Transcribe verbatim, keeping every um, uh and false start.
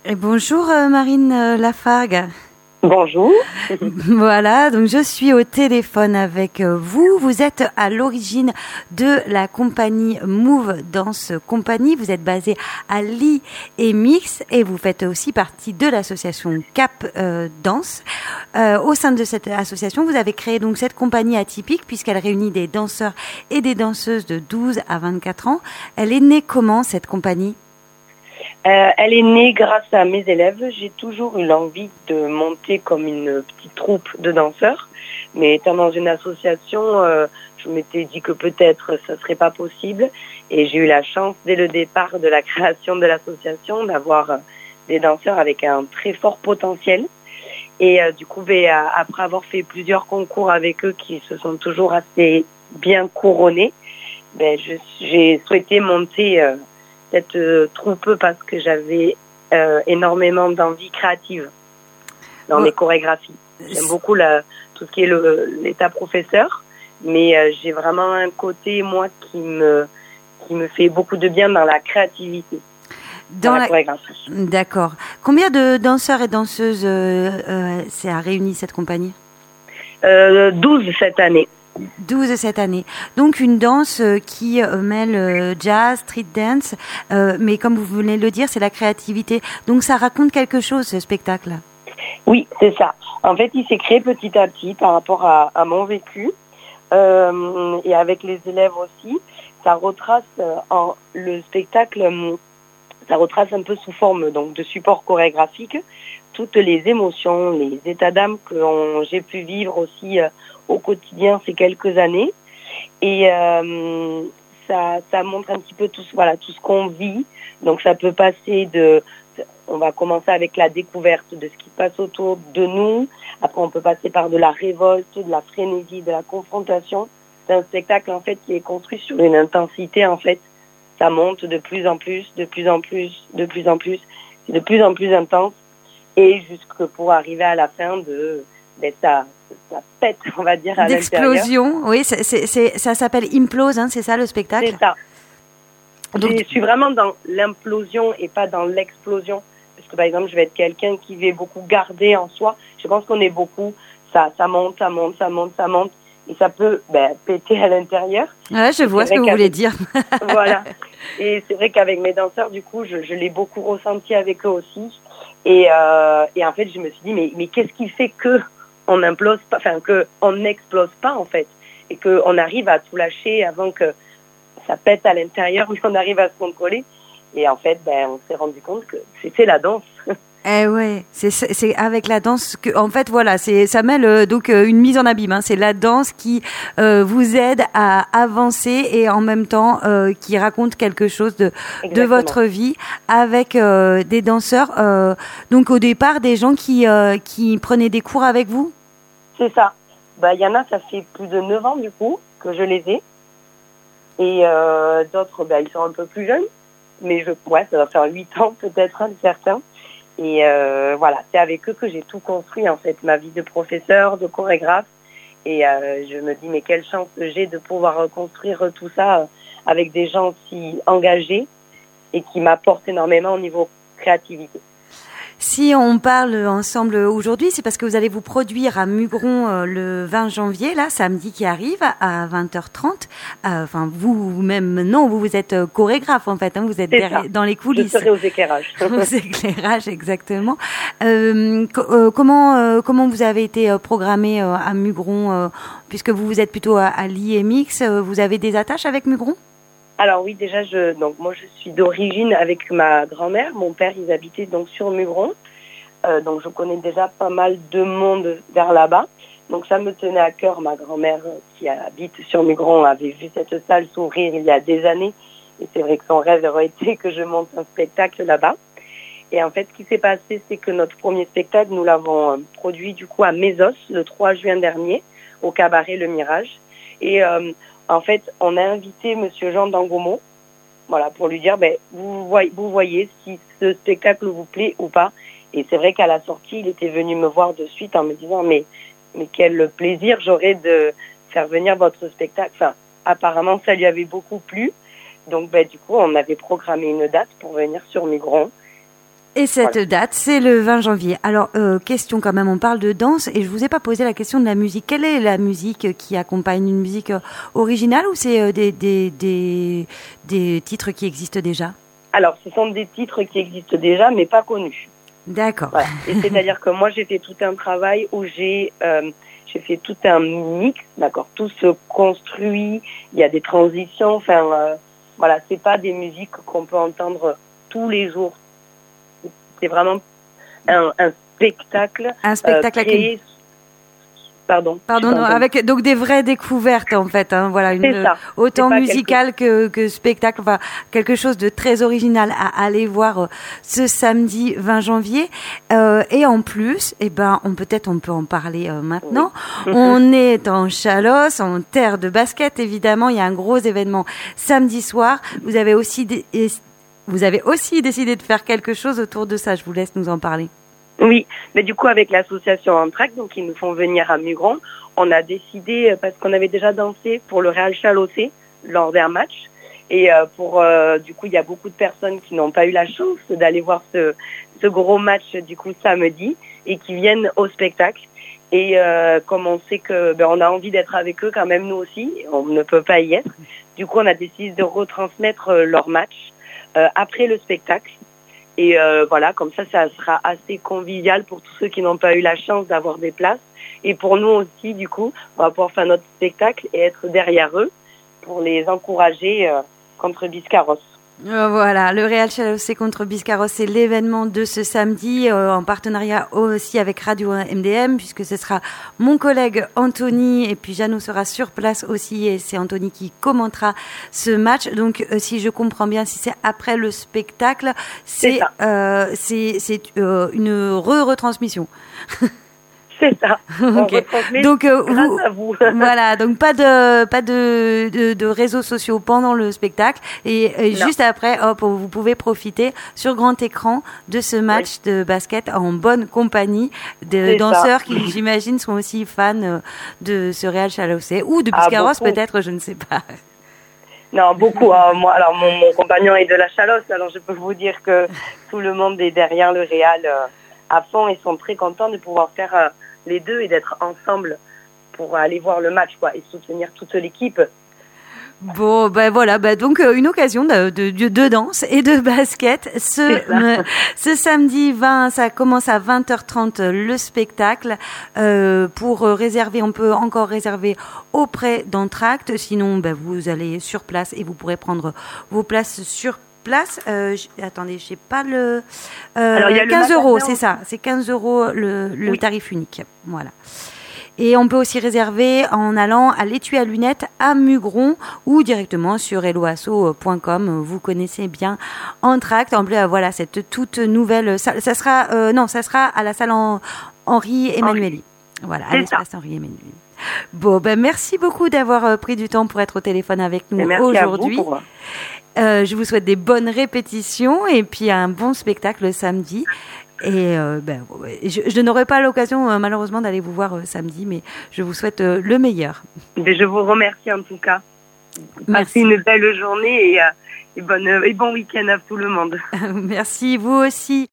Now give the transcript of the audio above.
Et bonjour euh, Marine euh, Lafargue. Bonjour. Voilà, donc je suis au téléphone avec euh, vous. Vous êtes à l'origine de la compagnie Move Dance Company. Vous êtes basé à Lille et Mix et vous faites aussi partie de l'association Cap euh, Danse. Euh, au sein de cette association, vous avez créé donc cette compagnie atypique puisqu'elle réunit des danseurs et des danseuses de douze à vingt-quatre ans. Elle est née comment cette compagnie ? Euh, elle est née grâce à mes élèves. J'ai toujours eu l'envie de monter comme une petite troupe de danseurs. Mais étant dans une association, euh, je m'étais dit que peut-être ça serait pas possible. Et j'ai eu la chance, dès le départ de la création de l'association, d'avoir des danseurs avec un très fort potentiel. Et euh, du coup, ben, après avoir fait plusieurs concours avec eux qui se sont toujours assez bien couronnés, ben, je, j'ai souhaité monter... Euh, cette euh, troupe parce que j'avais euh, énormément d'envie créative dans Ouais. mes chorégraphies. J'aime beaucoup la, tout ce qui est le, l'état professeur, mais euh, j'ai vraiment un côté, moi, qui me, qui me fait beaucoup de bien dans la créativité, dans, dans la, la chorégraphie. D'accord. Combien de danseurs et danseuses euh, euh, ça a réuni cette compagnie ? euh, douze cette année. douze cette année. Donc une danse euh, qui euh, mêle euh, jazz, street dance, euh, mais comme vous venez de le dire, c'est la créativité. Donc ça raconte quelque chose, ce spectacle. Oui, c'est ça. En fait, il s'est créé petit à petit par rapport à, à mon vécu euh, et avec les élèves aussi. Ça retrace euh, en, le spectacle, euh, ça retrace un peu sous forme donc de support chorégraphique toutes les émotions, les états d'âme que on, j'ai pu vivre aussi euh, au quotidien ces quelques années. Et euh, ça, ça montre un petit peu tout, voilà, tout ce qu'on vit. Donc ça peut passer de... On va commencer avec la découverte de ce qui se passe autour de nous. Après, on peut passer par de la révolte, de la frénésie, de la confrontation. C'est un spectacle, en fait, qui est construit sur une intensité, en fait. Ça monte de plus en plus, de plus en plus, de plus en plus. C'est de plus en plus intense. Et jusque pour arriver à la fin de... Ben, ça, ça pète, on va dire, à d'explosion, l'intérieur. oui, c'est, c'est, c'est, ça s'appelle Implose, hein, c'est ça le spectacle ? C'est ça. Donc, je suis vraiment dans l'implosion et pas dans l'explosion. Parce que, par exemple, je vais être quelqu'un qui va beaucoup garder en soi. Je pense qu'on est beaucoup, ça, ça monte, ça monte, ça monte, ça monte. Et ça peut ben, péter à l'intérieur. Ouais, je vois ce que vous voulez dire. Voilà. Et c'est vrai qu'avec mes danseurs, du coup, je, je l'ai beaucoup ressenti avec eux aussi. Et, euh, et en fait, je me suis dit, mais, mais qu'est-ce qui fait que on implose pas, enfin, qu'on n'explose pas, en fait, et qu'on arrive à tout lâcher avant que ça pète à l'intérieur, mais on arrive à se contrôler. Et en fait, ben, on s'est rendu compte que c'était la danse. Eh ouais, c'est, c'est avec la danse que, en fait, voilà, c'est, ça mêle euh, donc euh, une mise en abîme. Hein, c'est la danse qui euh, vous aide à avancer et en même temps euh, qui raconte quelque chose de, de votre vie avec euh, des danseurs. Euh, donc au départ, des gens qui euh, qui prenaient des cours avec vous. C'est ça. Bah, il y en a, ça fait plus de neuf ans du coup que je les ai, et euh, d'autres, bah, ils sont un peu plus jeunes, mais je, ouais, ça va faire huit ans peut-être, hein, certains. Et euh, voilà, c'est avec eux que j'ai tout construit, en fait, ma vie de professeur, de chorégraphe. Et euh, je me dis, mais quelle chance j'ai de pouvoir reconstruire tout ça euh, avec des gens si engagés et qui m'apportent énormément au niveau créativité. Si on parle ensemble aujourd'hui, c'est parce que vous allez vous produire à Mugron euh, le vingt janvier, là, samedi qui arrive, à vingt heures trente. Euh, enfin, vous-même, non, vous, vous êtes chorégraphe, en fait, hein, vous êtes derrière, dans les coulisses. Je serai aux éclairages. Aux éclairages, exactement. Euh, co- euh, comment, euh, comment vous avez été programmé euh, à Mugron, euh, puisque vous, vous êtes plutôt à, à l'I M X, euh, vous avez des attaches avec Mugron ? Alors oui, déjà, je, donc moi, je suis d'origine avec ma grand-mère. Mon père, ils habitaient donc sur Mugron. Euh, donc je connais déjà pas mal de monde vers là-bas. Donc ça me tenait à cœur. Ma grand-mère qui habite sur Mugron avait vu cette salle s'ouvrir il y a des années. Et c'est vrai que son rêve aurait été que je monte un spectacle là-bas. Et en fait, ce qui s'est passé, c'est que notre premier spectacle, nous l'avons produit du coup à Mésos le trois juin dernier, au cabaret Le Mirage. Et euh, en fait, on a invité Monsieur Jean Dangomo, voilà, pour lui dire, ben, vous voyez, vous voyez si ce spectacle vous plaît ou pas. Et c'est vrai qu'à la sortie, il était venu me voir de suite en me disant, mais, mais quel plaisir j'aurais de faire venir votre spectacle. Enfin, apparemment, ça lui avait beaucoup plu. Donc, ben, du coup, on avait programmé une date pour venir sur Mugron. Et cette Voilà. date, c'est le vingt janvier. Alors, euh, question quand même, on parle de danse et je vous ai pas posé la question de la musique. Quelle est la musique qui accompagne une musique euh, originale ou c'est euh, des, des, des, des titres qui existent déjà? Alors, ce sont des titres qui existent déjà, mais pas connus. D'accord. Voilà. Et c'est-à-dire que moi, j'ai fait tout un travail où j'ai euh, j'ai fait tout un mix, d'accord. Tout se construit, il y a des transitions. Enfin, euh, voilà, c'est pas des musiques qu'on peut entendre tous les jours. C'est vraiment un, un spectacle. Un spectacle euh, créé... Pardon. Pardon, non, avec donc des vraies découvertes en fait, hein, voilà, une, ça. autant musicale quelque... que, que spectacle, enfin quelque chose de très original à aller voir euh, ce samedi vingt janvier. Euh, et en plus, eh ben, on peut-être on peut en parler euh, maintenant. Oui. On est en Chalosse, en terre de basket évidemment. Il y a un gros événement samedi soir. Vous avez aussi dé- vous avez aussi décidé de faire quelque chose autour de ça. Je vous laisse nous en parler. Oui, mais du coup avec l'association Antrac, donc ils nous font venir à Mugron, on a décidé, parce qu'on avait déjà dansé pour le Real Chalossé lors d'un match, et euh, pour euh, du coup il y a beaucoup de personnes qui n'ont pas eu la chance d'aller voir ce, ce gros match du coup samedi et qui viennent au spectacle. Et euh, comme on sait que ben, on a envie d'être avec eux quand même nous aussi, on ne peut pas y être. Du coup on a décidé de retransmettre euh, leur match euh, après le spectacle. Et euh, voilà, comme ça, ça sera assez convivial pour tous ceux qui n'ont pas eu la chance d'avoir des places. Et pour nous aussi, du coup, on va pouvoir faire notre spectacle et être derrière eux pour les encourager euh, contre Biscarrosse. Euh, voilà, le Real Chalossé contre Biscarrosse, c'est l'événement de ce samedi euh, en partenariat aussi avec Radio M D M puisque ce sera mon collègue Anthony et puis Jeannot sera sur place aussi et c'est Anthony qui commentera ce match. Donc euh, si je comprends bien, si c'est après le spectacle, c'est c'est, euh, c'est, c'est euh, une re-retransmission. C'est ça. Okay. Donc euh, vous, à vous. Voilà, donc pas de pas de, de, de réseaux sociaux pendant le spectacle et, et juste après, hop, vous pouvez profiter sur grand écran de ce match oui. de basket en bonne compagnie de C'est danseurs ça. Qui, j'imagine, sont aussi fans de ce Real Chalossé ou de Biscarrosse ah, peut-être, je ne sais pas. Non, beaucoup. Hein. Moi, alors mon, mon compagnon est de la Chalosse, alors je peux vous dire que tout le monde est derrière le Real euh, à fond et sont très contents de pouvoir faire euh, les deux et d'être ensemble pour aller voir le match quoi, et soutenir toute l'équipe. Bon, ben voilà, ben donc euh, une occasion de, de, de danse et de basket. Ce, euh, ce samedi vingt, ça commence à vingt heures trente le spectacle. Euh, pour réserver, on peut encore réserver auprès d'Entracte. Sinon, ben, vous allez sur place et vous pourrez prendre vos places sur place. Euh, j- attendez, je sais pas le. Euh, Alors, il y a quinze euros, c'est ça. C'est quinze euros le, le oui. tarif unique. Voilà. Et on peut aussi réserver en allant à l'étui à lunettes à Mugron ou directement sur helloasso point com. Vous connaissez bien Entracte. En plus, voilà, cette toute nouvelle salle. Ça sera, euh, non, ça sera à la salle en, Henri Emmanueli. Voilà, à l'espace Henri Emmanueli. Bon, ben, merci beaucoup d'avoir euh, pris du temps pour être au téléphone avec nous aujourd'hui. Pour... Euh, je vous souhaite des bonnes répétitions et puis un bon spectacle samedi. Et euh, ben, je, je n'aurai pas l'occasion euh, malheureusement d'aller vous voir euh, samedi, mais je vous souhaite euh, le meilleur. Mais je vous remercie en tout cas. Passez une belle journée et, euh, et, bonne, et bon week-end à tout le monde. Merci, vous aussi.